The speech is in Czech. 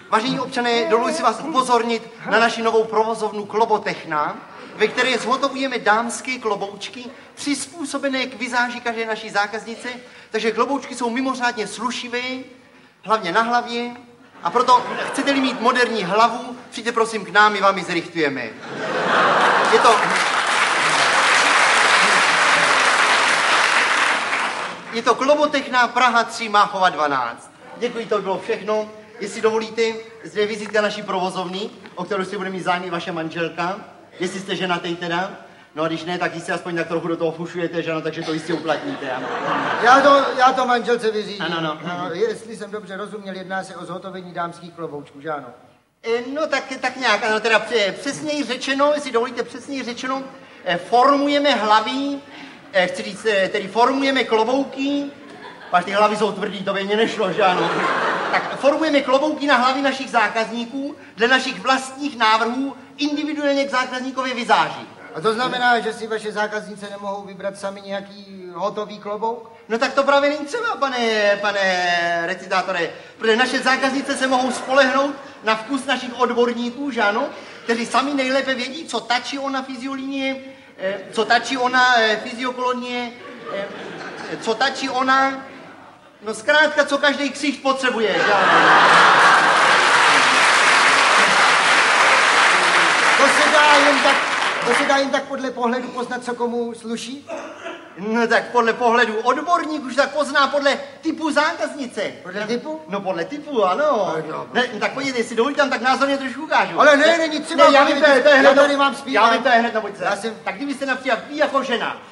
Vážení občané, dovoluji si vás upozornit na naši novou provozovnu Klobotechna, ve které zhotovujeme dámské kloboučky přizpůsobené k vizáži každé naší zákaznice, takže kloboučky jsou mimořádně slušivé, hlavně na hlavě, a proto chcete-li mít moderní hlavu, přijďte prosím k nám, my vám ji zrichtujeme. Je to Klobotechna Praha 3 Máchova 12. Děkuji, to bylo všechno. Jestli dovolíte, zde je vizitka naší provozovny, o kterou si bude mít zájem i vaše manželka. Jestli jste ženatej teda. No a když ne, tak jistě aspoň tak trochu do toho fušujete, že ano, takže to jistě uplatníte, ano. Já to manželce vyřídím. Ano. Jestli jsem dobře rozuměl, jedná se o zhotovení dámských kloboučků, že ano? No tak nějak, ano, teda přesněji řečeno, jestli dovolíte přesněji řečeno, formujeme hlavy, chci říct, tedy formujeme klobouky, pak ty hlavy jsou tvrdý, to by mě nešlo, že ano. Tak formujeme klobouky na hlavy našich zákazníků dle našich vlastních návrhů individuálně k zákazníkově vizáži. A to znamená, že si vaše zákaznice nemohou vybrat sami nějaký hotový klobouk? No tak to právě není třeba, pane recitátore, protože naše zákaznice se mohou spolehnout na vkus našich odborníků, že ano, kteří sami nejlépe vědí, co tačí ona fyziolínie, co tačí ona fyziokolonie, co tačí ona, no zkrátka, co každý ksicht potřebuje, že ano. To se dá jen tak podle pohledu poznat, co komu sluší? No tak podle pohledu odborník už tak pozná podle typu zákaznice. Podle typu? No podle typu, ano. Ne, tak pojďte, jestli dovolíte, tak názorně trošku ukážu. Ale ne, není třeba. Ne, já vím, to je hned. Já tady mám zpívat. Já vím, to je hned na pojďce. Já jsem... Tak kdybyste například vy jako žena